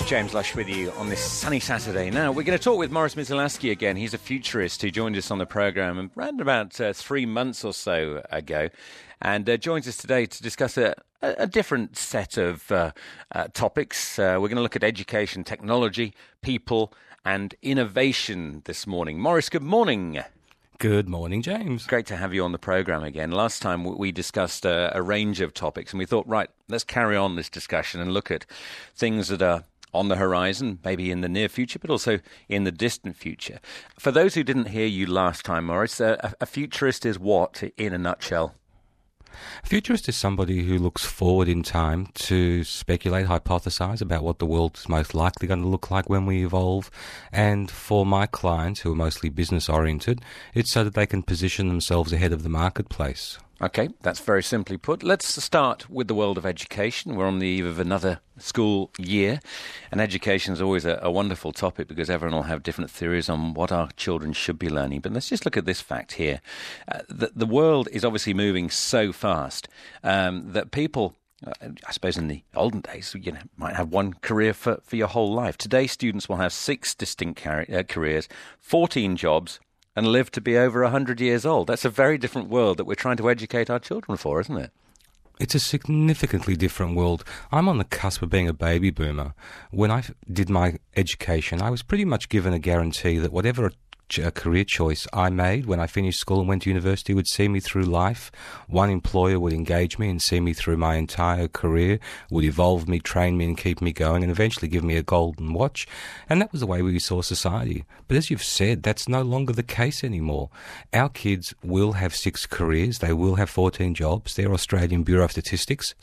James Lush with you on this sunny Saturday. Now, we're going to talk with Morris Mizulaski again. He's a futurist who joined us on the programme around about 3 months or so ago, and joins us today to discuss a different set of topics. We're going to look at education, technology, people and innovation this morning. Morris, good morning. Good morning, James. Great to have you on the programme again. Last time we discussed a range of topics, and we thought, right, let's carry on this discussion and look at things that are on the horizon, maybe in the near future, but also in the distant future. For those who didn't hear you last time, Morris, a futurist is what, in a nutshell? A futurist is somebody who looks forward in time to speculate, hypothesize about what the world is most likely going to look like when we evolve. And for my clients, who are mostly business-oriented, it's so that they can position themselves ahead of the marketplace. Okay, that's very simply put. Let's start with the world of education. We're on the eve of another school year, and education is always a wonderful topic because everyone will have different theories on what our children should be learning. But let's just look at this fact here. The world is obviously moving so fast that people, I suppose in the olden days, might have one career for your whole life. Today, students will have 6 distinct careers, 14 jobs, and live to be over 100 years old. That's a very different world that we're trying to educate our children for, isn't it? It's a significantly different world. I'm on the cusp of being a baby boomer. When I did my education, I was pretty much given a guarantee that whatever a career choice I made when I finished school and went to university would see me through life. One employer would engage me and see me through my entire career, would evolve me, train me and keep me going, and eventually give me a golden watch. And that was the way we saw society. But as you've said, that's no longer the case anymore. Our kids will have 6 careers. They will have 14 jobs. They're Australian Bureau of Statistics,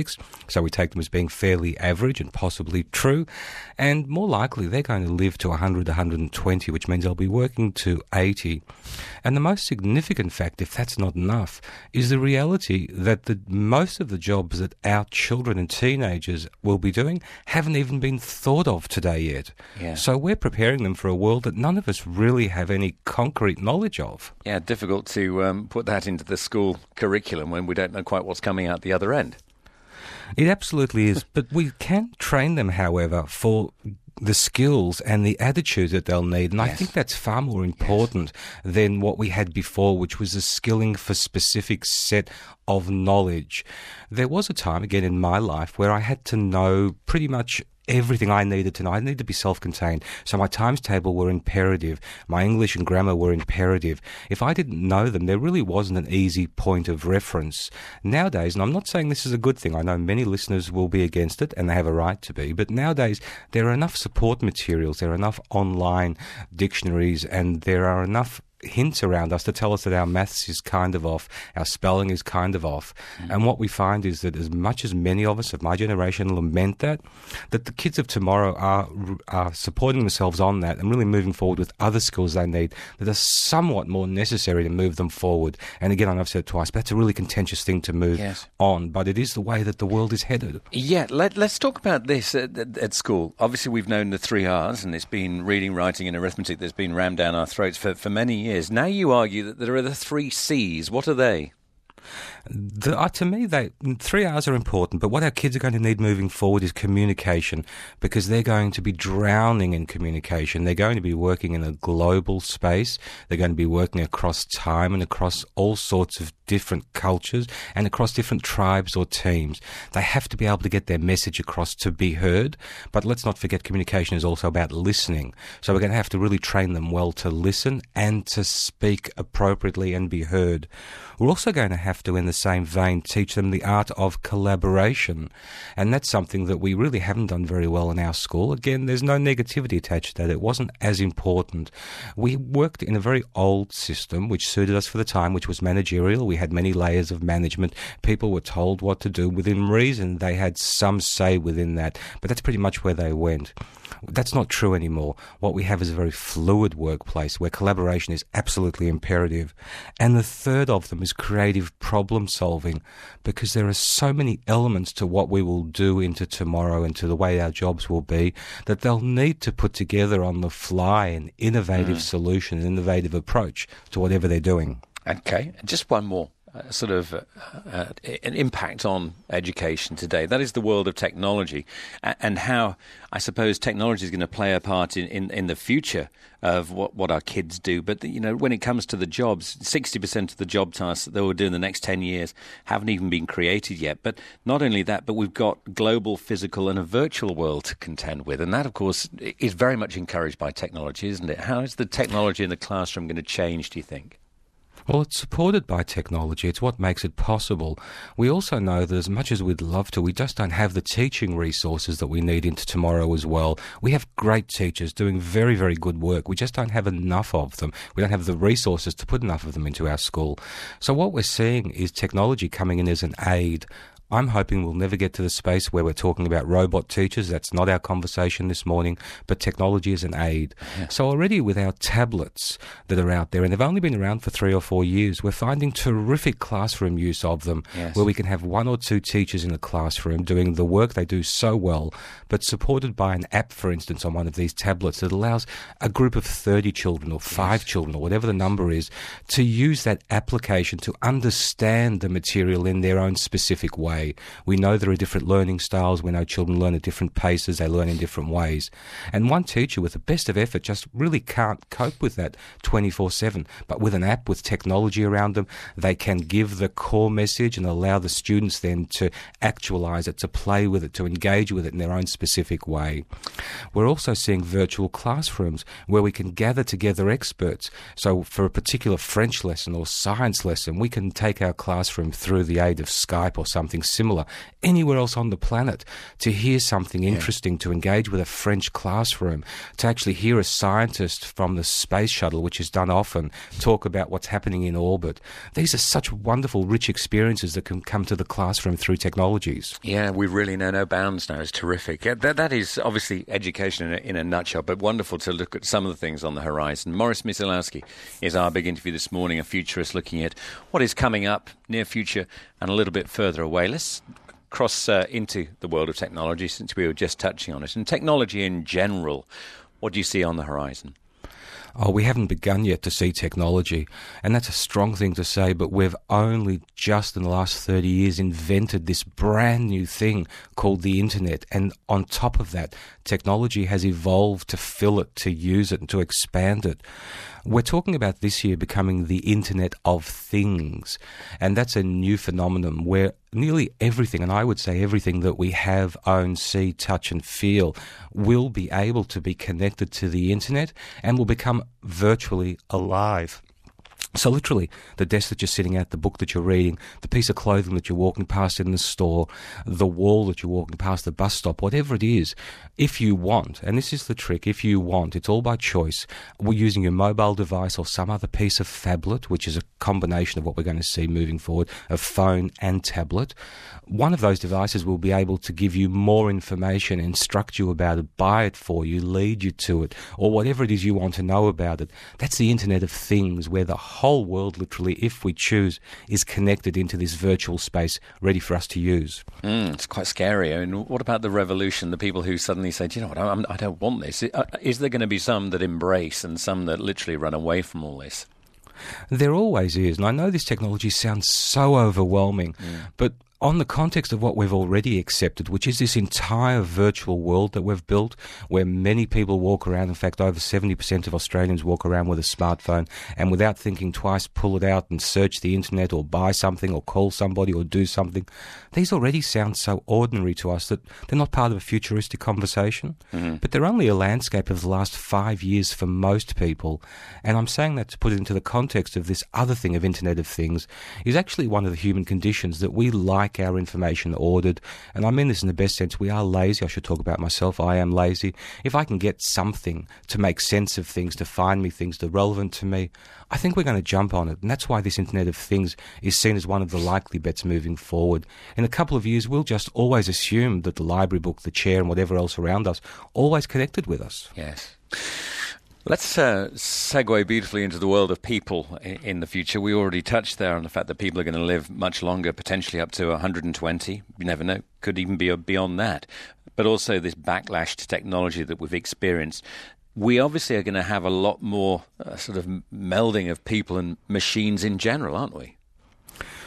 so we take them as being fairly average and possibly true. And more likely, they're going to live to 100, 120, which means they'll be working to 80. And the most significant fact, if that's not enough, is the reality that most of the jobs that our children and teenagers will be doing haven't even been thought of today yet. Yeah. So we're preparing them for a world that none of us really have any concrete knowledge of. Yeah, difficult to put that into the school curriculum when we don't know quite what's coming out the other end. It absolutely is. But we can train them, however, for the skills and the attitude that they'll need. And Yes. I think that's far more important than what we had before, which was a skilling for specific set of knowledge. There was a time, again, in my life where I had to know pretty much everything I needed to know. I needed to be self-contained. So my times table were imperative. My English and grammar were imperative. If I didn't know them, there really wasn't an easy point of reference. Nowadays, and I'm not saying this is a good thing, I know many listeners will be against it, and they have a right to be, but nowadays there are enough support materials, there are enough online dictionaries, and there are enough hints around us to tell us that our maths is kind of off, our spelling is kind of off. And what we find is that as much as many of us of my generation lament that the kids of tomorrow are supporting themselves on that and really moving forward with other skills they need that are somewhat more necessary to move them forward. And again, I know I've said it twice, but that's a really contentious thing to move on. But it is the way that the world is headed. Yeah, let's talk about this at school. Obviously, we've known the 3 R's, and it's been reading, writing and arithmetic that's been rammed down our throats for many years. Now you argue that there are the 3 C's. What are they? To me, 3 R's are important, but what our kids are going to need moving forward is communication, because they're going to be drowning in communication. They're going to be working in a global space. They're going to be working across time and across all sorts of different cultures and across different tribes or teams. They have to be able to get their message across to be heard, but let's not forget communication is also about listening. So we're going to have to really train them well to listen and to speak appropriately and be heard. We're also going to have to, in the same vein, teach them the art of collaboration. And that's something that we really haven't done very well in our school. Again, there's no negativity attached to that. It wasn't as important. We worked in a very old system which suited us for the time, which was managerial. We had many layers of management. People were told what to do within reason. They had some say within that. But that's pretty much where they went. That's not true anymore. What we have is a very fluid workplace where collaboration is absolutely imperative. And the third of them is creative problem solving, because there are so many elements to what we will do into tomorrow and to the way our jobs will be that they'll need to put together on the fly an innovative solution, an innovative approach to whatever they're doing. Okay, and just one more. an impact on education today. That is the world of technology, and how I suppose technology is going to play a part in the future of what our kids do. But when it comes to the jobs, 60% of the job tasks that they will do in the next 10 years haven't even been created yet. But not only that, but we've got global, physical and a virtual world to contend with. And that, of course, is very much encouraged by technology, isn't it? How is the technology in the classroom going to change, do you think? Well, it's supported by technology. It's what makes it possible. We also know that as much as we'd love to, we just don't have the teaching resources that we need into tomorrow as well. We have great teachers doing very, very good work. We just don't have enough of them. We don't have the resources to put enough of them into our school. So what we're seeing is technology coming in as an aid. I'm hoping we'll never get to the space where we're talking about robot teachers. That's not our conversation this morning, but technology is an aid. Yeah. So already with our tablets that are out there, and they've only been around for 3 or 4 years, we're finding terrific classroom use of them, yes, where we can have 1 or 2 teachers in a classroom doing the work they do so well, but supported by an app, for instance, on one of these tablets that allows a group of 30 children or 5 yes, children or whatever the number is to use that application to understand the material in their own specific way. We know there are different learning styles. We know children learn at different paces. They learn in different ways. And one teacher, with the best of effort, just really can't cope with that 24/7. But with an app, with technology around them, they can give the core message and allow the students then to actualize it, to play with it, to engage with it in their own specific way. We're also seeing virtual classrooms where we can gather together experts. So for a particular French lesson or science lesson, we can take our classroom through the aid of Skype or something similar anywhere else on the planet to hear something interesting, to engage with a French classroom, to actually hear a scientist from the space shuttle, which is done often, talk about what's happening in orbit. These are such wonderful, rich experiences that can come to the classroom through technologies. Yeah, we really know no bounds now. It's terrific. That is obviously education in a nutshell, but wonderful to look at some of the things on the horizon. Maurice Myslowski is our big interview this morning, a futurist looking at what is coming up, near future, and a little bit further away. Let's cross into the world of technology, since we were just touching on it. And technology in general, what do you see on the horizon? Oh, we haven't begun yet to see technology, and that's a strong thing to say, but we've only just in the last 30 years invented this brand new thing called the internet, and on top of that, technology has evolved to fill it, to use it, and to expand it. We're talking about this year becoming the Internet of Things, and that's a new phenomenon where nearly everything, and I would say everything that we have, own, see, touch and feel, will be able to be connected to the Internet and will become virtually alive. So literally, the desk that you're sitting at, the book that you're reading, the piece of clothing that you're walking past in the store, the wall that you're walking past, the bus stop, whatever it is, if you want, and this is the trick, if you want, it's all by choice, we're using your mobile device or some other piece of phablet, which is a combination of what we're going to see moving forward, of phone and tablet. One of those devices will be able to give you more information, instruct you about it, buy it for you, lead you to it, or whatever it is you want to know about it. That's the Internet of Things, where the whole world, literally, if we choose, is connected into this virtual space ready for us to use. It's quite scary. I mean, what about the revolution, the people who suddenly say, do you know what, I don't want this? Is there going to be some that embrace and some that literally run away from all this? There always is, and I know this technology sounds so overwhelming, but on the context of what we've already accepted, which is this entire virtual world that we've built, where many people walk around, in fact, over 70% of Australians walk around with a smartphone, and without thinking twice, pull it out and search the internet or buy something or call somebody or do something. These already sound so ordinary to us that they're not part of a futuristic conversation, but they're only a landscape of the last 5 years for most people. And I'm saying that to put it into the context of this other thing of Internet of Things is actually one of the human conditions that we like our information ordered, and I mean this in the best sense. We are lazy. I should talk about myself. I am lazy. If I can get something to make sense of things, to find me things that are relevant to me, I think we're going to jump on it, and that's why this Internet of Things is seen as one of the likely bets moving forward. In a couple of years, we'll just always assume that the library book, the chair, and whatever else around us, always connected with us. Yes. Let's segue beautifully into the world of people in the future. We already touched there on the fact that people are going to live much longer, potentially up to 120. You never know, could even be beyond that. But also this backlash to technology that we've experienced. We obviously are going to have a lot more sort of melding of people and machines in general, aren't we?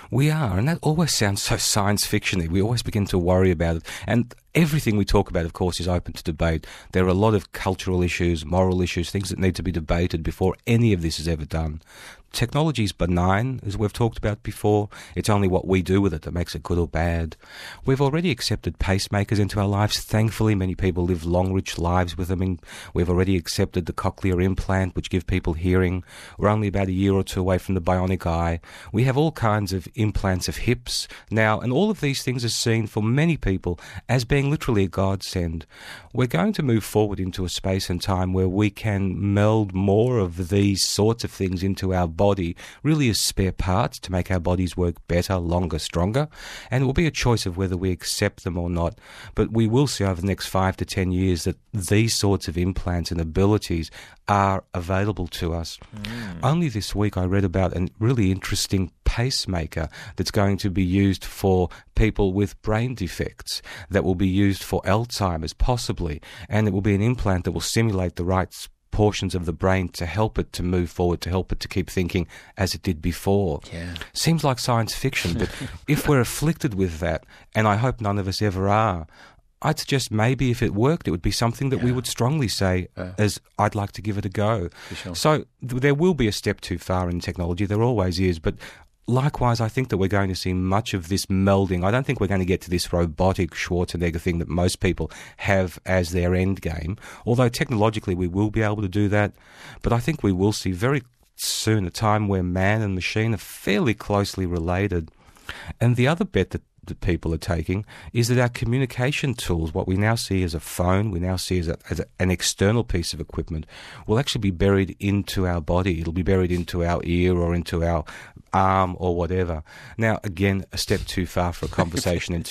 We are, and that always sounds so science fiction-y. We always begin to worry about it. And everything we talk about, of course, is open to debate. There are a lot of cultural issues, moral issues, things that need to be debated before any of this is ever done. Technology is benign, as we've talked about before. It's only what we do with it that makes it good or bad. We've already accepted pacemakers into our lives. Thankfully, many people live long, rich lives with them. We've already accepted the cochlear implant, which give people hearing. We're only about a year or two away from the bionic eye. We have all kinds of implants of hips now, and all of these things are seen for many people as being literally a godsend. We're going to move forward into a space and time where we can meld more of these sorts of things into our body, really as spare parts to make our bodies work better, longer, stronger, and it will be a choice of whether we accept them or not. But we will see over the next 5 to 10 years that these sorts of implants and abilities are available to us. Only this week I read about a really interesting pacemaker that's going to be used for people with brain defects, that will be used for Alzheimer's possibly, and it will be an implant that will simulate the right portions of the brain to help it to move forward, to help it to keep thinking as it did before. Yeah. Seems like science fiction, but if we're afflicted with that, and I hope none of us ever are, I'd suggest maybe if it worked, it would be something that we would strongly say as I'd like to give it a go. Sure. So there will be a step too far in technology. There always is, but likewise, I think that we're going to see much of this melding. I don't think we're going to get to this robotic Schwarzenegger thing that most people have as their end game, although technologically we will be able to do that. But I think we will see very soon a time where man and machine are fairly closely related. And the other bet that people are taking is that our communication tools, what we now see as a phone, we now see as an external piece of equipment, will actually be buried into our body. It'll be buried into our ear or into our arm or whatever. Now, again, a step too far for a conversation in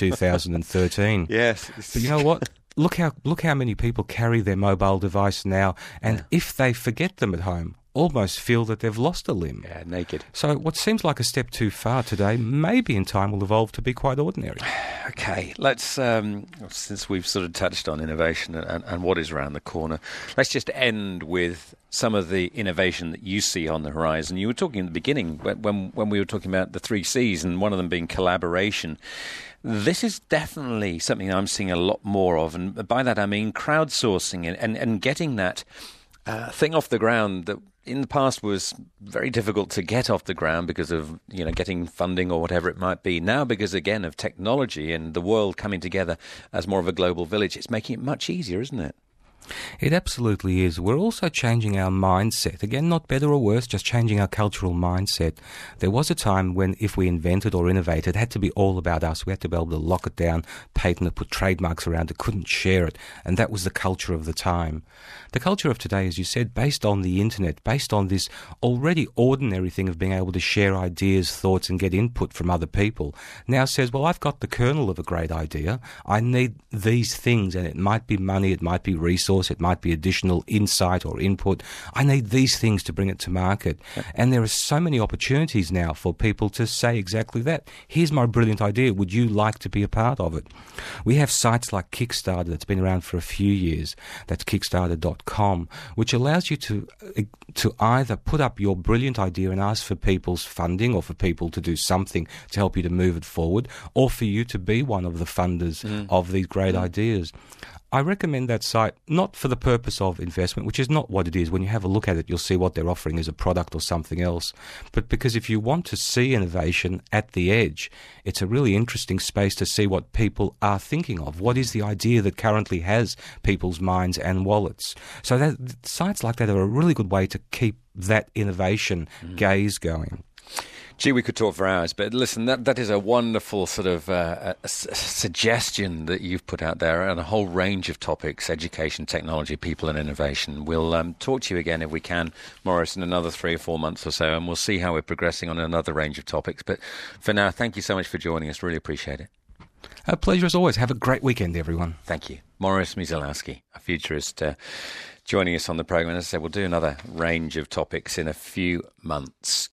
2013. Yes. But you know what? Look how many people carry their mobile device now, and if they forget them at home, almost feel that they've lost a limb. Yeah, naked. So what seems like a step too far today, maybe in time will evolve to be quite ordinary. Okay, let's, since we've sort of touched on innovation and what is around the corner, let's just end with some of the innovation that you see on the horizon. You were talking in the beginning, when we were talking about the 3 C's, and one of them being collaboration. This is definitely something I'm seeing a lot more of, and by that I mean crowdsourcing and getting that thing off the ground that in the past was very difficult to get off the ground because of, getting funding or whatever it might be. Now, because again of technology and the world coming together as more of a global village, it's making it much easier, isn't it? It absolutely is. We're also changing our mindset. Again, not better or worse, just changing our cultural mindset. There was a time when if we invented or innovated, it had to be all about us. We had to be able to lock it down, patent it, put trademarks around it, couldn't share it. And that was the culture of the time. The culture of today, as you said, based on the internet, based on this already ordinary thing of being able to share ideas, thoughts, and get input from other people, now says, well, I've got the kernel of a great idea. I need these things, and it might be money, it might be resource, it might be additional insight or input. I need these things to bring it to market. Yep. And there are so many opportunities now for people to say exactly that. Here's my brilliant idea. Would you like to be a part of it? We have sites like Kickstarter that's been around for a few years. That's Kickstarter.com, which allows you to either put up your brilliant idea and ask for people's funding or for people to do something to help you to move it forward, or for you to be one of the funders of these great ideas. I recommend that site not for the purpose of investment, which is not what it is. When you have a look at it, you'll see what they're offering as a product or something else. But because if you want to see innovation at the edge, it's a really interesting space to see what people are thinking of. What is the idea that currently has people's minds and wallets? So that sites like that are a really good way to keep that innovation gaze going. Gee, we could talk for hours, but listen, that is a wonderful sort of suggestion that you've put out there on a whole range of topics: education, technology, people and innovation. We'll talk to you again if we can, Maurice, in another 3 or 4 months or so, and we'll see how we're progressing on another range of topics. But for now, thank you so much for joining us. Really appreciate it. A pleasure as always. Have a great weekend, everyone. Thank you. Maurice Myslowski, a futurist, joining us on the programme. As I said, we'll do another range of topics in a few months.